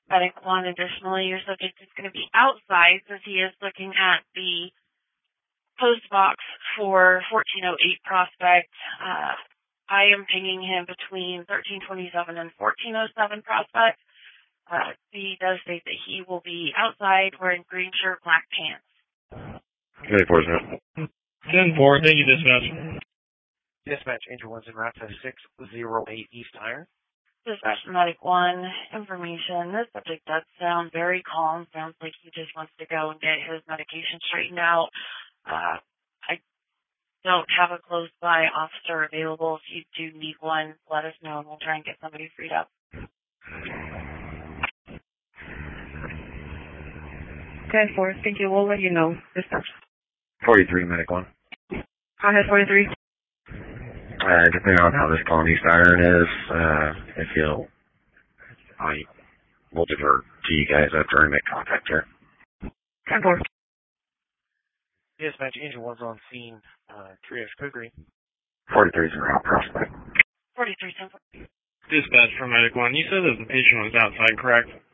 Medic 1, additionally, your subject is going to be outside since he is looking at the post box for 1408 Prospect. I am pinging him between 1327 and 1407 Prospect. He does state that he will be outside wearing green shirt, black pants. 10-4, sir. 10-4, thank you, dispatch. Dispatch, Angel 1's en route to 608 East Iron. Dispatch Medic 1, information. This subject does sound very calm. Sounds like he just wants to go and get his medication straightened out. I don't have a close-by officer available. If you do need one, let us know and we'll try and get somebody freed up. 10-4, thank you. We'll let you know. Dispatch. 43, Medic 1. Go ahead, 43. Depending on how this call in East Iron is, if I will divert to you guys after I make contact here. 10-4. Dispatch, Angel 1's on scene. Triage Code Green. 43 is around Prospect. 43, 10-4. Dispatch from Medic 1, you said that the patient was outside, correct?